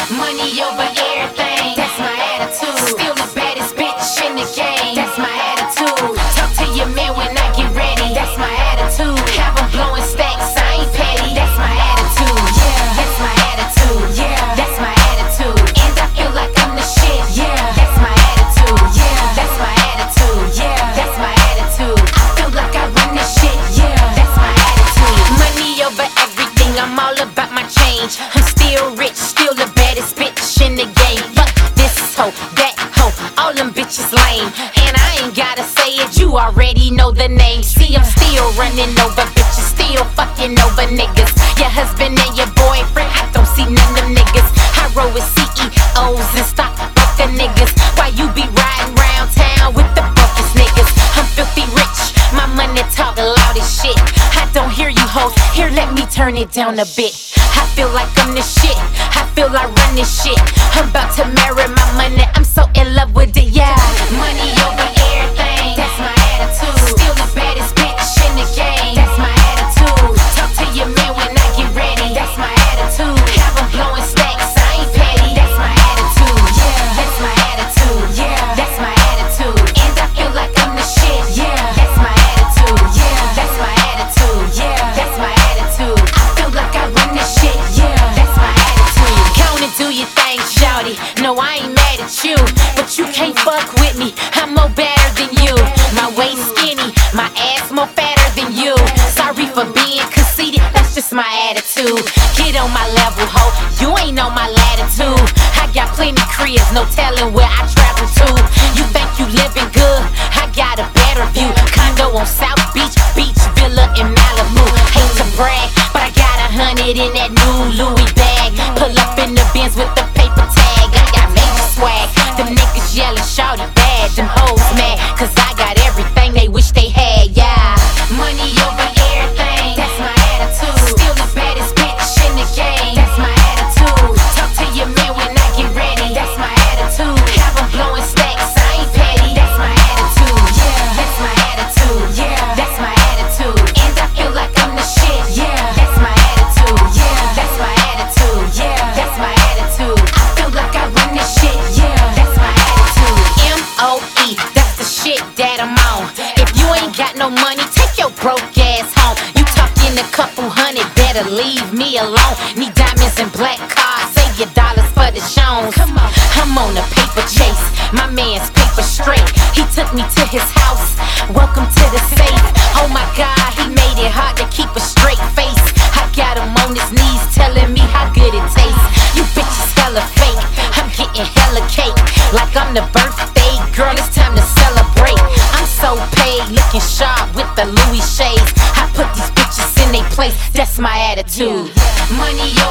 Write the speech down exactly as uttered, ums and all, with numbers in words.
Money over everything, that's my attitude. Still the baddest bitch in the game, that's my attitude. Talk to your man when I get ready, that's my attitude. Have 'em blowing stacks, I ain't petty, that's my attitude. Yeah, that's my attitude. Yeah, that's my attitude. And I feel like I'm the shit. Yeah, that's my attitude. Yeah, that's my attitude. Yeah, that's my attitude. I feel like I run this shit. Yeah, that's my attitude. Money over everything, I'm all about my change. I'm still rich, still the baddest bitch in the game. Fuck this hoe, that hoe, all them bitches lame. And I ain't gotta say it, you already know the name. See, I'm still running over bitches, still fucking over niggas. Your husband and your boyfriend, I don't see none of them niggas. I roll with C E Os and stock fucking niggas. Why you be riding round town with the buckets niggas? I'm filthy rich, my money talk loud as shit. I don't hear you hoes, here let me turn it down a bit. I feel like I'm the shit, I feel I run this shit. I'm about to marry my money, I'm so in love with it, yeah. Money over everything, that's my attitude. Still the baddest bitch in the game, that's my attitude. Talk to your man when I get ready, that's my attitude. Have 'em blowing stacks, I ain't petty, that's my attitude. Yeah, that's my attitude. Yeah, that's my attitude. And I feel like I'm the shit. Yeah, that's my attitude. Yeah, that's my attitude. Yeah, that's my attitude. I feel like I run this shit. Yeah, that's my attitude. Count and do your thing, shawty. No, I ain't mad at you, but you can't fuck with me. I'm more better than you. My waist skinny, my ass more fatter than you. Sorry for being conceited, that's just my attitude. Get on my level, ho, you ain't on my latitude. I got plenty cribs, no telling where I travel to. You think you living good, I got a better view. Condo on South Beach, beach villa in Malibu. Hate to brag, but I got a hundred in that new Louis bag. Pull up in the Benz with the paper tag, I got major swag. Them niggas yelling, shawty bad, them hoes mad, cause I got everything they wish they had, yeah. Money over everything, that's my attitude. Still the baddest bitch in the game, that's my attitude. Talk to your man when I get ready, that's my attitude. Have 'em blowing stacks, I ain't petty, that's my attitude. Yeah, that's my attitude. Yeah, that's my attitude. And I feel like I'm the shit. Yeah, that's my attitude. Yeah, that's my attitude. Yeah, that's my attitude. I feel like I run this shit. Yeah, that's my attitude. M O E, that's the shit that I'm on. If you ain't got no money, take your broke ass home. You talking a couple hundred, better leave me alone. Need diamonds and black cars, save your dollars for the shows. Come on, I'm on a paper chase, my man's paper straight. He took me to his house, welcome to the safe. Oh my God, he made it hard to keep a straight face. I got him on his knees telling me how good it tastes. You bitches hella fake, I'm getting hella cake. Like I'm the birthday girl, it's time to celebrate. I'm so paid, looking sharp with the Louis shades. I put these bitches in they place, that's my attitude. Money